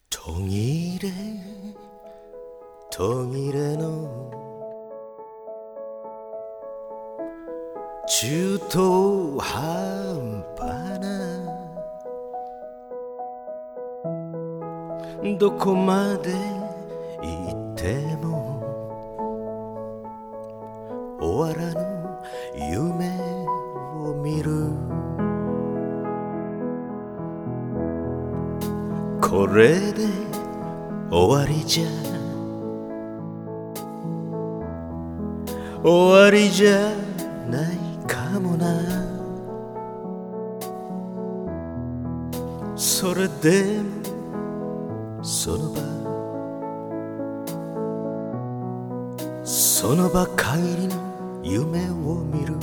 途切れ途切れの中途半端などこまで行っても終わらぬ夢を見る。これで終わりじゃ終わりじゃないかもな。それでもその場限りの夢を見る。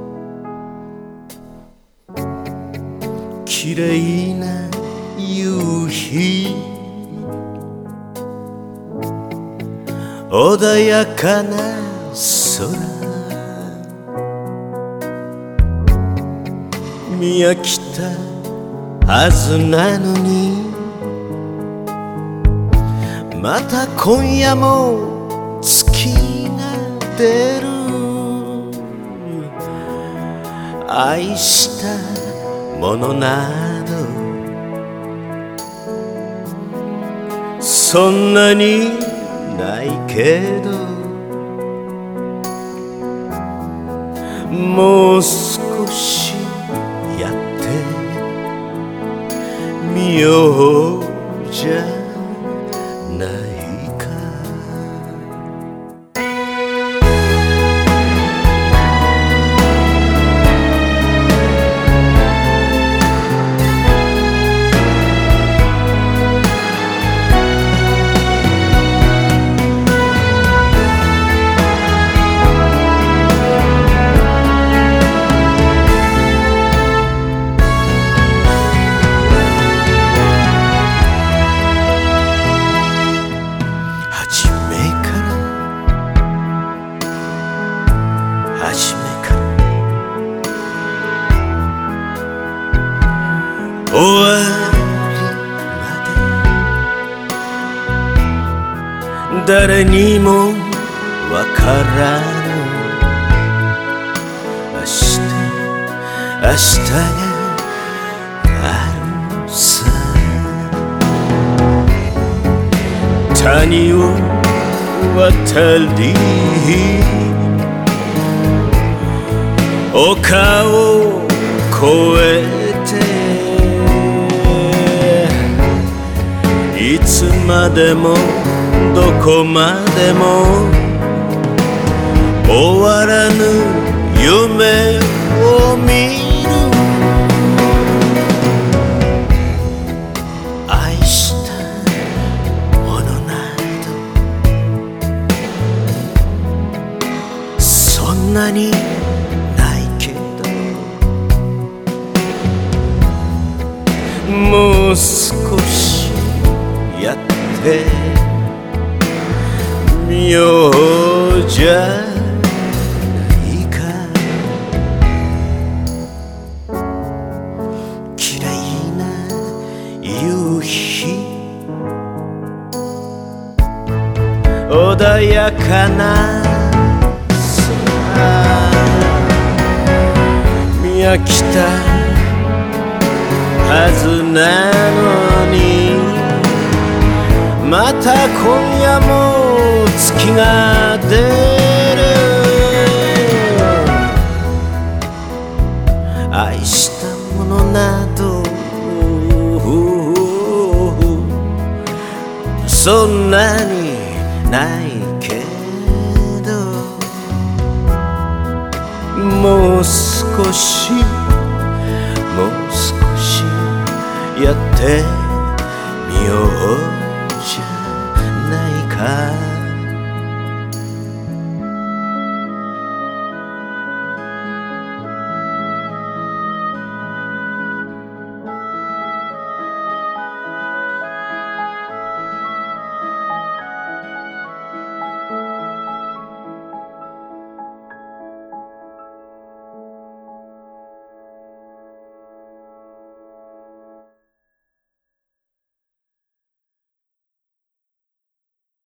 綺麗な夕日穏やかな空見飽きたはずなのにまた今夜も月が出る。愛したものなどそんなにないけどもう少しやってみようじゃないか。初めから終わりまで誰にもわからぬ明日があるさ。谷を渡り丘を越えていつまでもどこまでも終わらぬ夢を見る。愛したものなどそんなにもう少しやってみようじゃないか。綺麗な夕日穏やかな空見飽きたはずなのにまた今夜も月が出る。愛したものなどそんなにないけどもう少しやって